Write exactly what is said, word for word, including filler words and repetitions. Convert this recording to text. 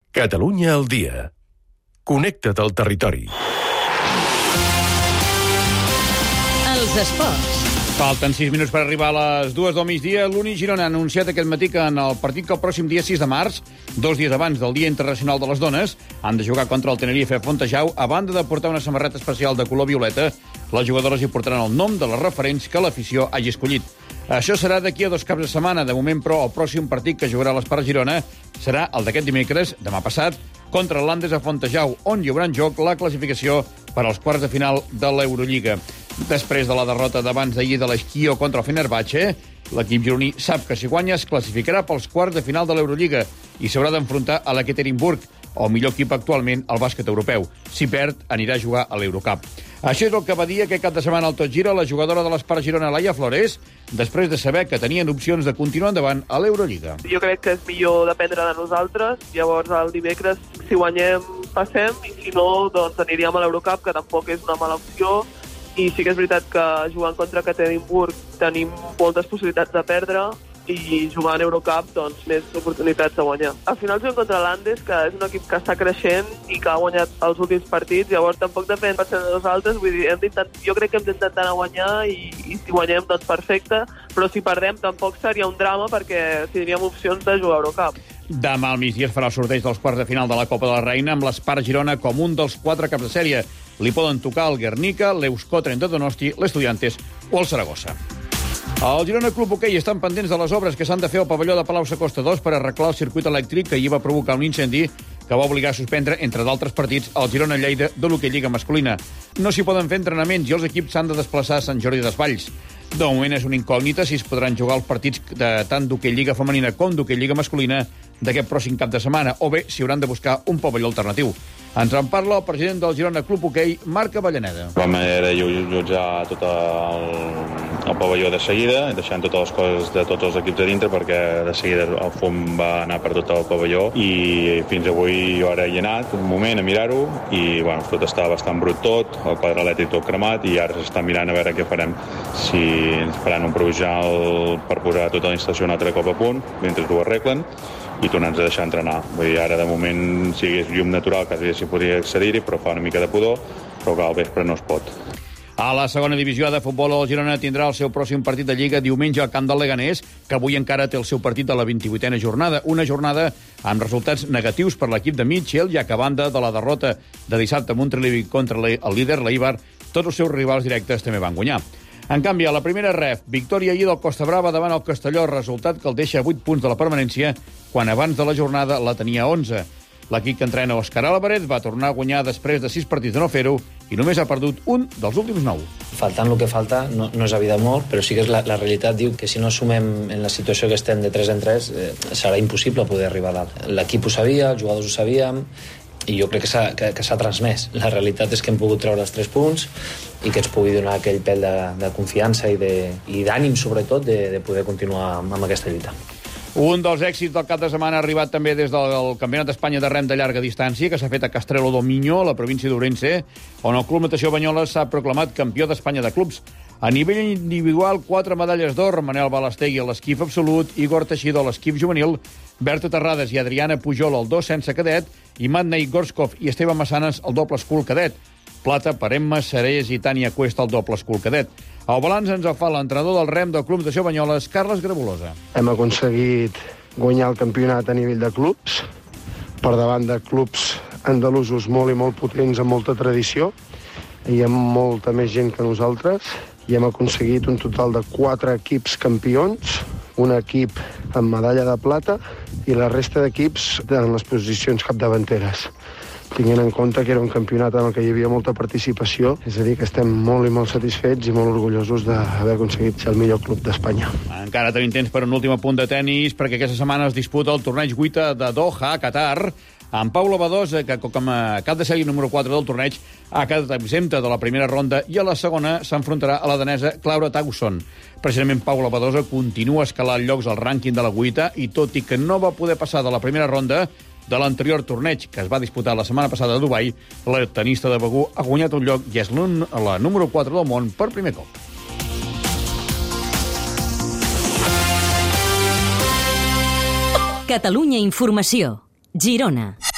Catalunya al dia. Connecta't al territori. Els esports. Falten sis minuts per arribar a les dues del migdia. L'Uni Girona ha anunciat aquest matí que en el partit que el pròxim dia sis de març, dos dies abans del Dia Internacional de les Dones, han de jugar contra el Tenerife a Fontejau. A banda de portar una samarreta especial de color violeta, les jugadores hi portaran el nom de les referents que l'afició hagi escollit. Això serà d'aquí a dos caps de setmana. De moment, però, el pròxim partit que jugarà l'Espart Girona serà el d'aquest dimecres, demà passat, contra l'Andes a Fontejau, on hi haurà en joc la classificació per als quarts de final de l'Eurolliga. Després de la derrota d'abans d'ahir de l'Esquio contra el Fenerbahçe, l'equip gironí sap que si guanya es classificarà pels quarts de final de l'Eurolliga i s'haurà d'enfrontar a l'Ekaterinburg, el millor equip actualment al bàsquet europeu. Si perd, anirà a jugar a l'Eurocup. Això és el que va dir aquest cap de setmana al Tot Gira la jugadora de l'Espart Girona, Laia Flores, després de saber que tenien opcions de continuar endavant a l'Eurolliga. Jo crec que és millor dependre de nosaltres. Llavors, el dimecres, si guanyem, passem, i si no, doncs aniríem a l'Eurocup, que tampoc és una mala opció. I sí que és veritat que jugant contra Ekaterinburg tenim moltes possibilitats de perdre, i jugant a Eurocup, doncs, més oportunitats de guanyar. Al final juguem contra l'Andes, que és un equip que està creixent i que ha guanyat els últims partits, llavors tampoc depèn per ser de nosaltres, vull dir, hem jo crec que hem d'intentar anar a guanyar i, i si guanyem, doncs perfecte, però si perdem tampoc seria un drama perquè tindríem opcions de jugar a Eurocup. Demà al migdia es farà el sorteig dels quarts de final de la Copa de la Reina amb l'Espart Girona com un dels quatre caps de sèrie. Li poden tocar el Guernica, l'Euskotren de Donosti, l'Estudiantes o el Saragossa. El Girona Club Hoquei estan pendents de les obres que s'han de fer al pavelló de Palau Sacosta dos per arreglar el circuit elèctric que hi va provocar un incendi que va obligar a suspendre, entre d'altres partits, el Girona-Lleida de l'hoquei lliga masculina. No s'hi poden fer entrenaments i els equips s'han de desplaçar a Sant Jordi Desvalls. De moment és una incògnita si es podran jugar els partits de tant d'hoquei lliga femenina com d'hoquei lliga masculina d'aquest pròxim cap de setmana, o bé si hauran de buscar un pavelló alternatiu. Ens en parla el president del Girona Club Hoquei, Marc Avellaneda. Vam haver de allotjar tot el, el pavelló de seguida, deixant totes les coses de tots els equips a dintre, perquè de seguida el fum va anar per tot el pavelló, i fins avui jo ara hi he anat un moment a mirar-ho, i bueno, tot està bastant brut tot, el quadre elèctric tot cremat, i ara s'està mirant a veure què farem, si ens faran un provisional per posar tota la instal·lació un altre cop a punt, mentre ho arreglen, i tornar-nos a deixar entrenar. Vull dir, ara de moment, si hagués llum natural, quasi s'hi podria accedir-hi, però fa una mica de pudor, però que al vespre no es pot. A la segona divisió de futbol, el Girona tindrà el seu pròxim partit de Lliga diumenge al camp del Leganés, que avui encara té el seu partit de la vint-i-vuitena jornada. Una jornada amb resultats negatius per l'equip de Mitchell, ja que a banda de la derrota de dissabte a Montilivi contra el líder, l'Eibar, tots els seus rivals directes també van guanyar. En canvi, a la primera ref, victòria ahir del Costa Brava davant el Castelló, resultat que el deixa a vuit punts de la permanència, quan abans de la jornada la tenia onze. L'equip que entrena Òscar Álvarez va tornar a guanyar després de sis partits de no fer-ho i només ha perdut un dels últims nou. Faltant el que falta, no, no és evident molt, però sí que és la, la realitat diu que si no sumem en la situació que estem de tres en tres, eh, serà impossible poder arribar a dalt. L'equip ho sabia, els jugadors ho sabíem, i jo crec que s'ha que, que s'ha transmès. La realitat és que hem pogut treure els tres punts i que ens pugui donar aquell pèl de, de confiança i d'ànim, sobretot, de, de poder continuar amb, amb aquesta lluita. Un dels èxits del cap de setmana ha arribat també des del Campionat d'Espanya de rem de llarga distància, que s'ha fet a Castrelo do Miño, a la província d'Ourense, on el Club Natació Banyoles s'ha proclamat campió d'Espanya de clubs. A nivell individual, quatre medalles d'or: Manel Balastegui a l'esquif absolut, Igor Teixidor a l'esquif juvenil, Berta Terrades i Adriana Pujol al dos sense cadet, i Matnei Gorskov i Esteve Massanes al doble escul cadet. Plata per Emma Serés i Tània Cuesta al doble escul cadet. El balanç ens el fa l'entrenador del rem del Club Natació Banyoles, Carles Grabulosa. Hem aconseguit guanyar el campionat a nivell de clubs, per davant de clubs andalusos molt i molt potents, amb molta tradició, i amb molta més gent que nosaltres, i hem aconseguit un total de quatre equips campions, un equip amb medalla de plata i la resta d'equips en les posicions capdavanteres. Tinguent en compte que era un campionat en el que hi havia molta participació, és a dir, que estem molt i molt satisfets i molt orgullosos d'haver aconseguit ser el millor club d'Espanya. Encara tenim temps per un últim apunt de tennis, perquè aquesta setmana es disputa el torneig Guita de Doha, a Qatar, amb Paula Badosa, que com a cap de sèrie número quatre del torneig ha quedat exempta de la primera ronda, i a la segona s'enfrontarà a la danesa Laura Tauson. Precisament Paula Badosa continua escalant llocs al rànquing de la Guita, i tot i que no va poder passar de la primera ronda de l'anterior torneig, que es va disputar la setmana passada a Dubai, la tenista de Begú ha guanyat un lloc i és la número quatre del món per primer cop. Catalunya Informació. Girona.